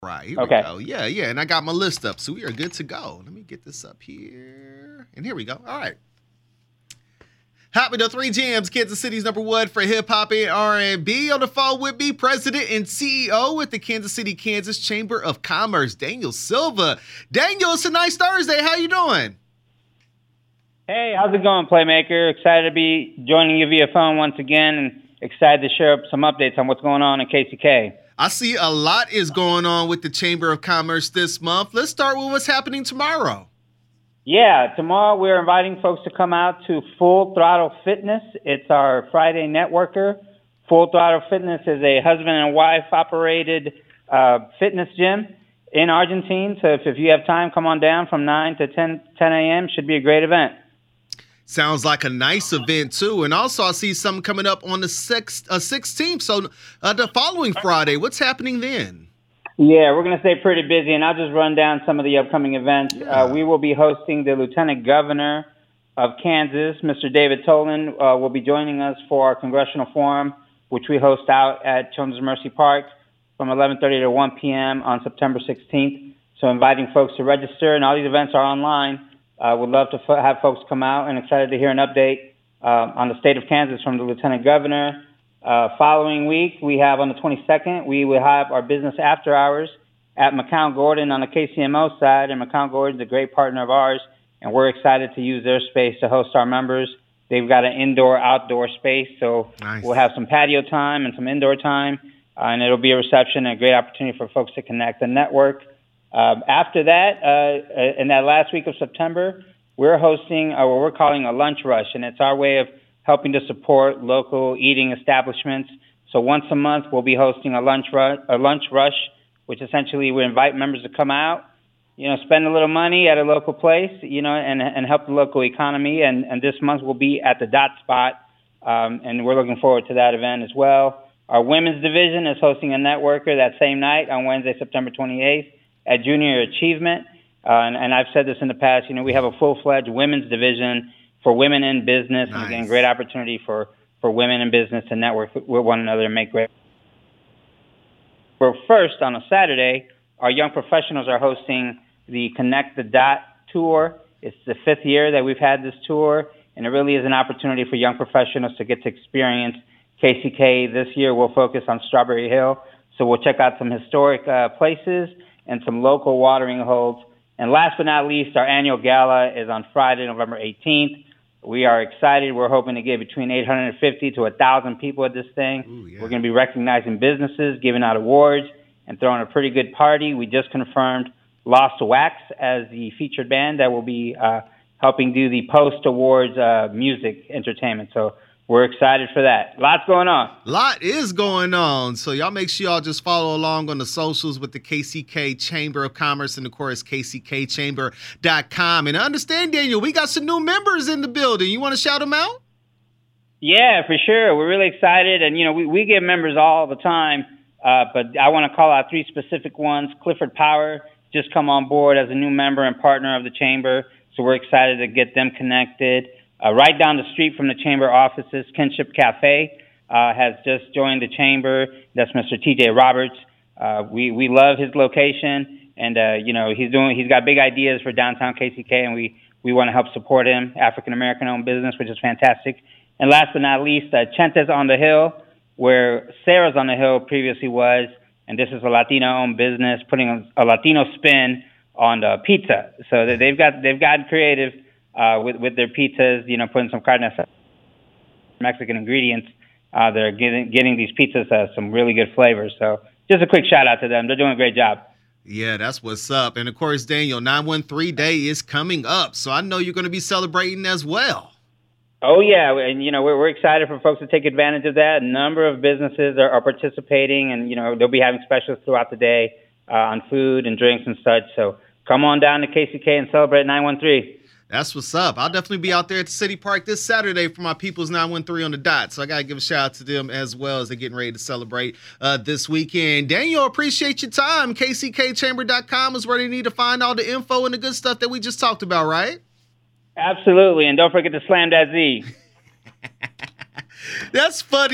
Right, here we Okay. go. Yeah, yeah. And I got my list up, so we are good to go. Let me get this up here. And here we go. All right. Happy to 3 Jams, Kansas City's #1 for hip hop and R&B. On the phone with me, President and CEO with the Kansas City, Kansas Chamber of Commerce, Daniel Silva. Daniel, it's a nice Thursday. How you doing? Hey, how's it going, Playmaker? Excited to be joining you via phone once again, and excited to share some updates on what's going on in KCK. I see a lot is going on with the Chamber of Commerce this month. Let's start with what's happening tomorrow. Yeah, tomorrow we're inviting folks to come out to Full Throttle Fitness. It's our Friday networker. Full Throttle Fitness is a husband and wife operated fitness gym in Argentine. So if you have time, come on down from 9 to 10 a.m. Should be a great event. Sounds like a nice event, too. And also, I see something coming up on the 16th, so the following Friday. What's happening then? Yeah, we're going to stay pretty busy, and I'll just run down some of the upcoming events. Yeah. We will be hosting the Lieutenant Governor of Kansas, Mr. David Tolan, will be joining us for our Congressional Forum, which we host out at Children's Mercy Park from 11:30 to 1 p.m. on September 16th. So inviting folks to register, and all these events are online. Would love to have folks come out, and excited to hear an update on the state of Kansas from the Lieutenant Governor. Following week, we have on the 22nd, we will have our business after hours at McCown Gordon on the KCMO side, and McCown Gordon is a great partner of ours, and we're excited to use their space to host our members. They've got an indoor-outdoor space, so Nice. We'll have some patio time and some indoor time, and it'll be a reception and a great opportunity for folks to connect and network. After that, in that last week of September, we're hosting what we're calling a lunch rush, and it's our way of helping to support local eating establishments. So once a month, we'll be hosting a lunch rush, which essentially we invite members to come out, spend a little money at a local place, and help the local economy. And this month we'll be at the Dot Spot, and we're looking forward to that event as well. Our women's division is hosting a networker that same night on Wednesday, September 28th at Junior Achievement. And I've said this in the past, we have a full-fledged women's division for women in business. Nice. And again, great opportunity for women in business to network with one another and make great. Well, first, on a Saturday, our young professionals are hosting the Connect the Dot tour. It's the 5th year that we've had this tour, and it really is an opportunity for young professionals to get to experience KCK. This year, we'll focus on Strawberry Hill, so we'll check out some historic places and some local watering holes. And last but not least, our annual gala is on Friday, November 18th. We are excited. We're hoping to get between 850 to 1,000 people at this thing. Ooh, yeah. We're going to be recognizing businesses, giving out awards, and throwing a pretty good party. We just confirmed Lost Wax as the featured band that will be helping do the post-awards music entertainment. So we're excited for that. Lots going on. Lot is going on. So y'all make sure y'all just follow along on the socials with the KCK Chamber of Commerce and, of course, kckchamber.com. And understand, Daniel, we got some new members in the building. You want to shout them out? Yeah, for sure. We're really excited. And, we get members all the time, but I want to call out 3 specific ones. Clifford Power just come on board as a new member and partner of the Chamber. So we're excited to get them connected. Right down the street from the Chamber offices, Kinship Cafe has just joined the Chamber. That's Mr. T.J. Roberts. We love his location, and he's got big ideas for downtown KCK, and we want to help support him. African American owned business, which is fantastic. And last but not least, Chentes on the Hill, where Sarah's on the Hill previously was, and this is a Latino owned business putting a Latino spin on pizza. So they've gotten creative. With their pizzas, putting some carne asada, Mexican ingredients. They're getting these pizzas some really good flavors. So just a quick shout out to them. They're doing a great job. Yeah, that's what's up. And, of course, Daniel, 913 Day is coming up. So I know you're going to be celebrating as well. Oh, yeah. And, we're excited for folks to take advantage of that. A number of businesses are participating, and, they'll be having specials throughout the day on food and drinks and such. So come on down to KCK and celebrate 913. That's what's up. I'll definitely be out there at the City Park this Saturday for my People's 913 on the dot. So I got to give a shout out to them as well as they're getting ready to celebrate this weekend. Daniel, appreciate your time. kckchamber.com is where they need to find all the info and the good stuff that we just talked about, right? Absolutely. And don't forget to slam that Z. That's funny.